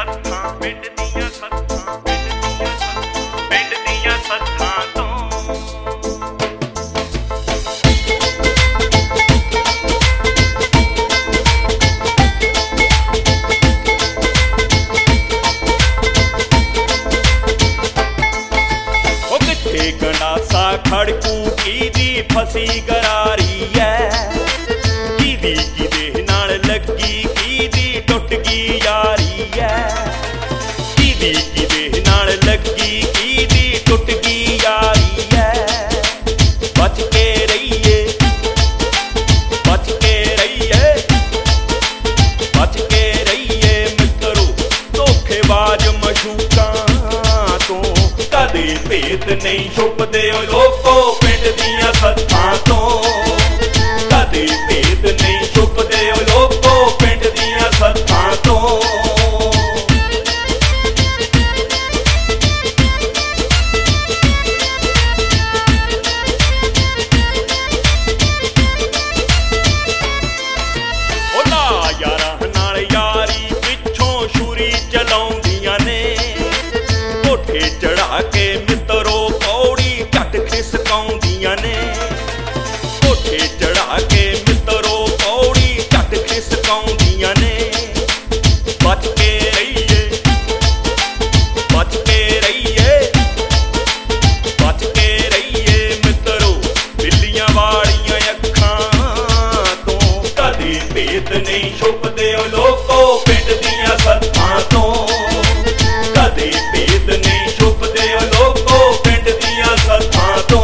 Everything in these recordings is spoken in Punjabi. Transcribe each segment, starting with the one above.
ਸੱਥਾਂ ਪਿੰਡ ਦੀਆਂ ਸੱਥਾਂ ਪਿੰਡ ਦੀਆਂ ਸੱਥਾਂ ਤੋਂ ਉਹ ਕਿੱਥੇ ਗੰਡਾਸਾ ਖੜਕੂ ਕਿਹਦੀ ਫਸੀ ਗਰਾਰੀ ਐ ਕਿਹਦੀ ਕਿਹਦੇ ਨਾਲ ਲੱਗੀ ਕਿਹਦੀ ਟੁੱਟ ਗਈ ਯਾਰੀ ਐ ਕਿਹਦੀ ਕਿਹਦੇ ਨਾਲ ਲੱਗੀ ਕਿਹਦੀ ਟੁੱਟ ਗਈ ਯਾਰੀ ਐ ਬਚ ਕੇ ਰਹੀਏ ਬਚ ਕੇ ਰਹੀਏ ਬਚ ਕੇ ਰਹੀਏ ਮਿੱਤਰੋ ਧੋਖੇਬਾਜ਼ ਮਸ਼ੂਕਾਂ ਤੋਂ ਕਦੇ ਭੇਤ ਨਹੀਂ ਛੁਪਦੇ ਓ ਲੋਕੋ ਪਿੰਡ ਦੀਆਂ ਸੱਥਾਂ ਤੋਂ ਕਦੇ ਭੇਤ ਨਹੀਂ ਛੁਪਦੇ ਓ ਲੋਕੋ ਪਿੰਡ ਦੀਆਂ ਸੱਥਾਂ ਤੋਂ ਉਹਨਾਂ ਯਾਰਾਂ ਨਾਲ ਯਾਰੀ ਪਿੱਛੋਂ ਛੁਰੀ ਚਲਾਉਂਦੀਆਂ ਨੇ ਕੋਠੇ ਚੜਾ ਕੇ ਮਿੱਤਰੋ ਪੌੜੀ ਝੱਟ ਖਿਸਕਾਉਂਦੀਆਂ ਨੇ ਕੋਠੇ ਚੜਾ ਕੇ ਮਿੱਤਰੋ ਪੌੜੀ ਝੱਟ ਖਿਸਕਾਉਂਦੀਆਂ ਨੇ ਬਚ ਕੇ ਰਹੀਏ ਬਚ ਕੇ ਰਹੀਏ ਬਚ ਕੇ ਰਹੀਏ ਮਿੱਤਰੋ ਬਿੱਲੀਆਂ ਵਾਲੀਆਂ ਅੱਖਾਂ ਤੋਂ ਕਦੇ ਭੇਤ ਨਹੀਂ ਛੁਪਦੇ ਓ ਲੋਕੋ ਪਿੰਡ ਦੀਆਂ ਸੱਥਾਂ ਤੋਂ ਕਦੇ ਭੇਤ ਨਹੀਂ ਛੁਪਦੇ ਓ ਲੋਕੋ ਪਿੰਡ ਦੀਆਂ ਸੱਥਾਂ ਤੋਂ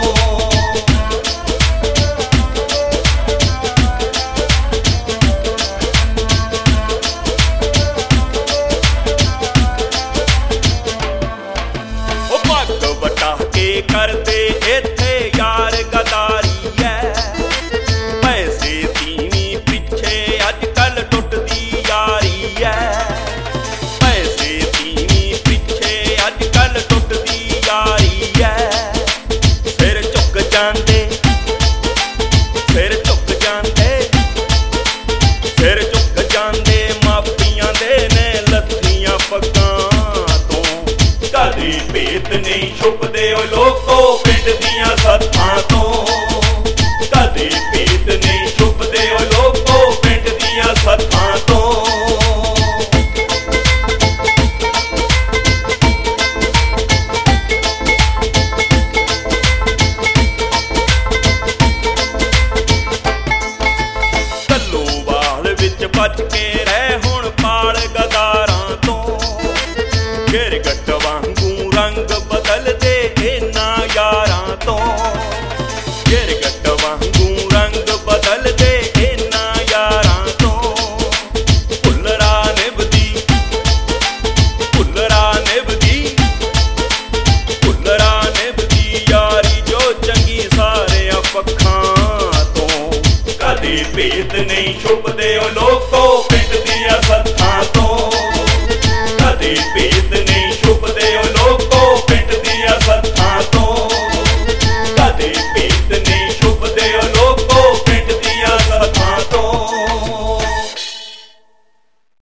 ਉਹ ਪੱਗ ਵਟਾ ਕੇ ਕਰਦੇ ਇੱਥੇ ਯਾਰ ਗਦਾਰੀ ਐ ਪੈਸੇ ਤੀਵੀਂ ਪਿੱਛੇ ਅੱਜ ਕੱਲ ਟੁੱਟਦੀ ਯਾਰੀ ਐ ਪੈਸੇ ਤੀਵੀਂ ਪਿੱਛੇ ਅੱਜ ਕੱਲ ਟੁੱਟਦੀ ਯਾਰੀ ਐ ਸਿਰ ਝੁਕ ਜਾਂਦੇ ਸਿਰ ਝੁਕ ਜਾਂਦੇ ਸਿਰ ਝੁਕ ਜਾਂਦੇ ਮਾਪੀਆਂ ਦੇ ਨੇ ਲੱਥੀਆਂ ਪੱਗਾਂ ਤੋਂ ਕਦੇ ਭੇਤ ਨਹੀਂ ਛੁਪਦੇ ਓ ਲੋਕੋ ਪਿੰਡ ਦੀਆਂ ਸੱਥਾਂ ਤੋਂ ਕਦੇ ਭੇਤ ਨਹੀਂ ਛੁਪਦੇ ਓ ਲੋਕੋ ਪਿੰਡ ਦੀਆਂ ਸੱਥਾਂ ਤੋਂ ਕੱਲੂਵਾਲ ਵਿੱਚ ਬਚ ਕੇ ਰਹਿ ਹੁਣ ਪਾਲ ਗਦਾਰਾਂ ਤੋਂ ਗਿਰਗੱਟ ਵਾਂਗੂ ਰੰਗ ਬਦਲਦੇ ਇਹਨਾਂ ਯਾਰਾਂ ਤੋਂ ਗਿਰਗੱਟ ਵਾਂਗੂ ਰੰਗ ਬਦਲਦੇ ਇਹਨਾਂ ਯਾਰਾਂ ਤੋਂ ਭੁੱਲਰਾ ਨਿਭਦੀ ਭੁੱਲਰਾ ਨਿਭਦੀ ਭੁੱਲਰਾ ਨਿਭਦੀ ਯਾਰੀ ਜੋ ਚੰਗੀ ਸਾਰਿਆਂ ਪੱਖਾਂ ਤੋਂ ਕਦੇ ਭੇਤ ਨਹੀਂ ਛੁਪਦੇ ਓ ਲੋਕੋ ਪਿੰਡ ਦੀਆਂ ਸੱਥਾਂ ਤੋਂ ਕਦੇ ਭੇਤ ਨਹੀਂ